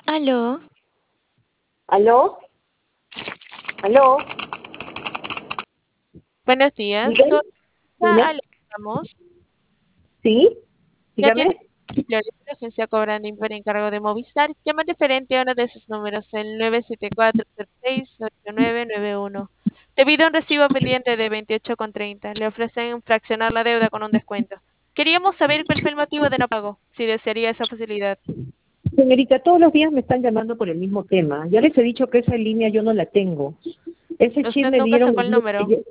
Aló, ¿Aló? ¿Aló? buenos días. Dígame, ¿Cómo dime. estamos? ¿Sí? Le atiende Dígame. Flores, la agencia cobrando por encargo de Movistar. Llama referente a uno de sus números, el 974068991. Debido a un recibo pendiente de 28,30, le ofrecen fraccionar la deuda con un descuento. Queríamos saber cuál fue el motivo de no pago, si desearía esa facilidad. Señorita, todos los días me están llamando por el mismo tema. Ya les he dicho que esa línea yo no la tengo. Ese chip Usted me nunca dieron sacó el el día número. que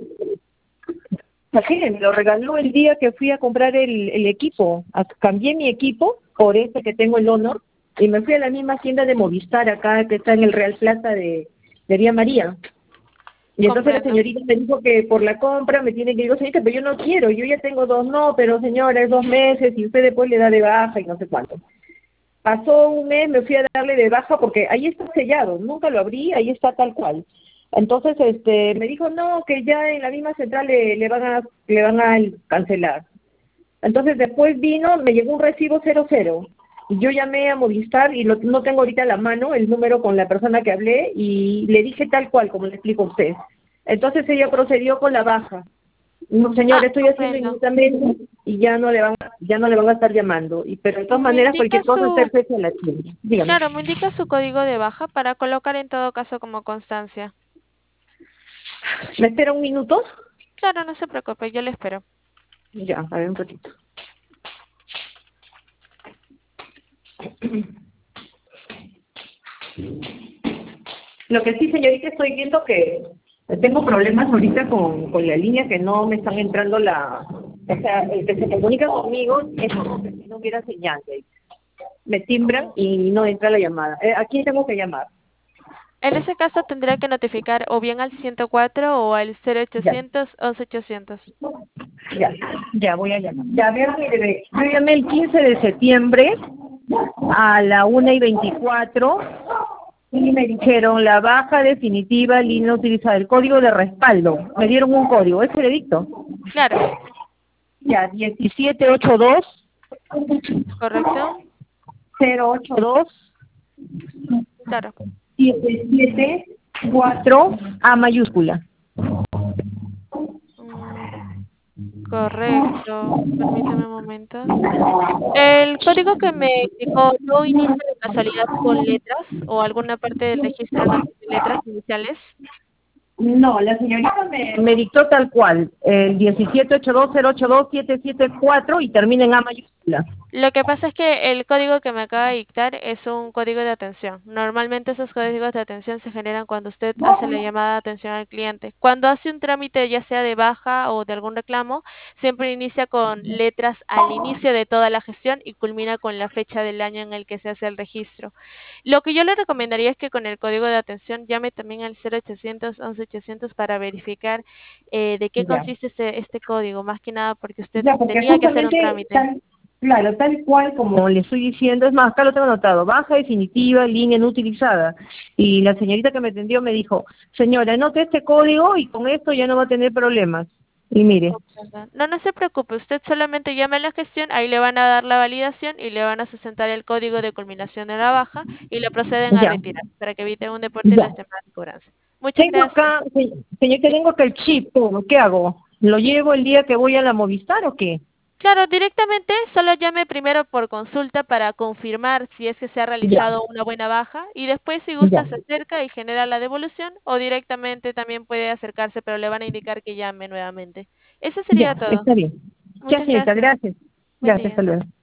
me lo regaló el día que fui a comprar el equipo. Cambié mi equipo por este que tengo el Honor y me fui a la misma tienda de Movistar acá que está en el Real Plaza de Vía María. Y entonces la Comprendo. señorita me dijo que por la compra me tiene que ir, señorita, pero yo no quiero, yo ya tengo dos, no, pero señora, es 2 meses y usted después le da de baja y no sé cuánto. Pasó un mes, me fui a darle de baja porque ahí está sellado, nunca lo abrí, ahí está tal cual. Entonces me dijo, no, que ya en la misma central le van a cancelar. Entonces después vino, me llegó un recibo 00. Y yo llamé a Movistar y no tengo ahorita a la mano el número con la persona que hablé y le dije tal cual, como le explico a usted. Entonces ella procedió con la baja. No, señor, Ah, estoy haciendo comprendo. inmediatamente y ya no le van a estar llamando. Pero de todas Me maneras, indica cualquier cosa, su acérquese a la tienda. Dígame. Claro, me indica su código de baja para colocar en todo caso como constancia. ¿Me espera un minuto? Claro, no se preocupe, yo le espero. Ya, a ver un ratito. Lo que sí, señorita, estoy viendo que tengo problemas ahorita con la línea que no me están entrando o sea, el que se comunica conmigo es como que si no hubiera señal. Me timbran Mm. y no entra la llamada. ¿A quién tengo que llamar? En ese caso tendría que notificar o bien al 104 o al Ya, 0800 11800. ya, ya voy a llamar. Ya, a ver, mire, yo llamé el 15 de septiembre a la 1:24 y me dijeron la baja definitiva, línea utilizada, el código de respaldo. Me dieron un código, ¿ese le dicto? Claro, Ya, 1782 ¿correcto? 082 Claro. 774 A mayúscula. Mm, correcto. Permítame un momento. El código que me indicó no inicia de casualidad con letras o alguna parte del registro no tiene letras iniciales. No, la señorita me dictó tal cual, el 1782082774 y termina en A mayúscula. Lo que pasa es que el código que me acaba de dictar es un código de atención. Normalmente esos códigos de atención se generan cuando usted hace la llamada de atención al cliente. Cuando hace un trámite ya sea de baja o de algún reclamo, siempre inicia con letras al inicio de toda la gestión y culmina con la fecha del año en el que se hace el registro. Lo que yo le recomendaría es que con el código de atención llame también al 0800 11800 para verificar de qué Ya. consiste este código, más que nada porque usted Ya, porque tenía que hacer un justamente trámite. claro, tal cual como le estoy diciendo, es más, acá lo tengo anotado, baja definitiva, línea no utilizada. Y la señorita que me atendió me dijo, señora, anote este código y con esto ya no va a tener problemas. Y mire, Comprendo. No, no se preocupe, usted solamente llame a la gestión, ahí le van a dar la validación y le van a sustentar el código de culminación de la baja y le proceden a ya, retirar para que eviten un deporte y ya. las llamadas de cobranza. Muchas Tengo gracias. acá, señorita, tengo acá el chip, todo, ¿qué hago? ¿Lo llevo el día que voy a la Movistar o qué? Claro, directamente solo llame primero por consulta para confirmar si es que se ha Ya, realizado una buena baja y después si gusta ya, se acerca y genera la devolución o directamente también puede acercarse, pero le van a indicar que llame nuevamente. Eso sería ya, todo. está bien. Ya, Muchas señorita, gracias. gracias. Buen Gracias, día. hasta luego.